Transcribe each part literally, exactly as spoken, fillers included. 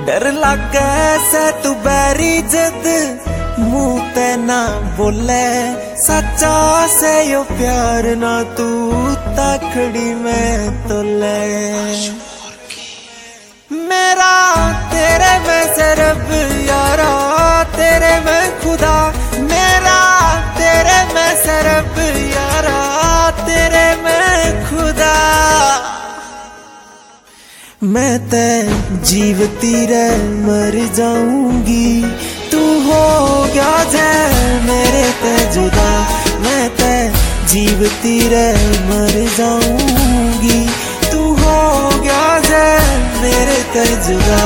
डर लागे से तू बैरी जद मुंह ते ना बोले सच्चा से यो प्यार ना तू तकड़ी में तो ले। मेरा तेरे में से रब यारा तेरे में खुदा, मेरा तेरे में से रब यारा तेरे में खुदा। मैं ते जीवती रह मर जाऊंगी, तू हो गया जै मेरे ते जुदा। मैं ते जीवती रह मर जाऊंगी, तू हो गया जै मेरे ते जुदा।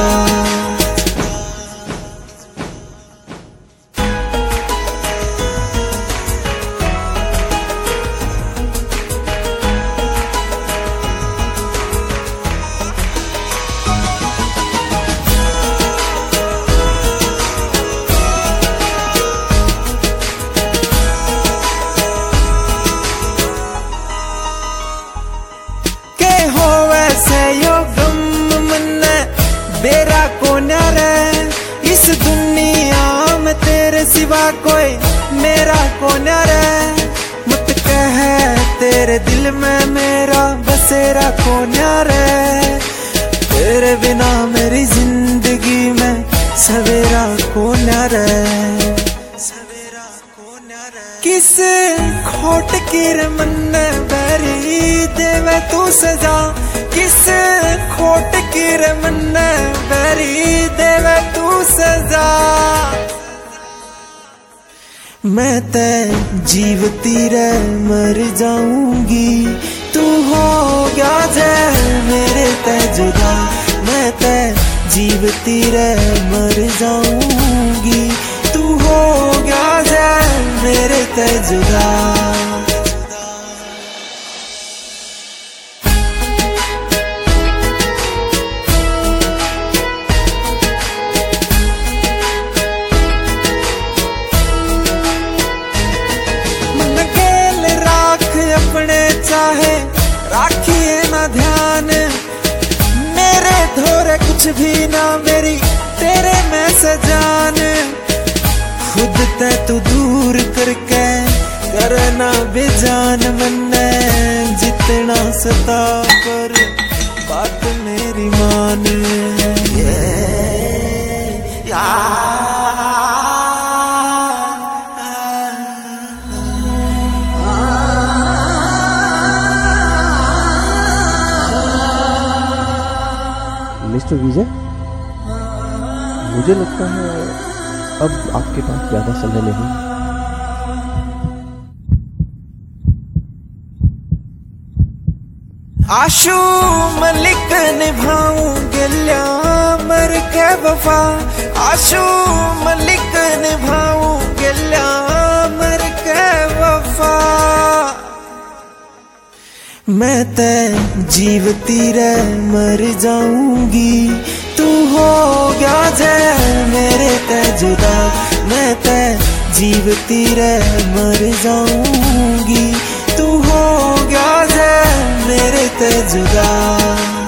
बेरा को रे इस दुनिया में तेरे सिवा कोई मेरा को रे। मत कह तेरे दिल में मेरा बसेरा को रे। तेरे बिना मेरी जिंदगी में सवेरा को रे। सवेरा को रे किस खोट की मन बैरी देवे तू सजा। किस खोट की मन बैरी देवे तू सजा। मैं ते जीवती रह मर जाऊंगी, तू हो गया जै मेरे ते जुदा। मैं ते जीवती रह मर जाऊंगी, तू हो गया जै मेरे ते जुदा। चाहे राखिए ना ध्यान मेरे धोरे कुछ भी ना मेरी तेरे में सजान। खुद ते तू दूर करके करना बेजान मन्ने जितना सता पर बात मेरी मान। मिस्टर विजय, मुझे लगता है अब आपके पास ज्यादा समय नहीं। आशू मलिक निभाऊंगे ल्या मर के वफा। आशू मलिक निभाऊंगे ल्या मर के वफा। मैं ते जीवती रह मर जाऊंगी, तू हो गया जै मेरे ते जुदा। मैं ते जीवती रह मर जाऊंगी, तू हो गया जै मेरे ते जुदा।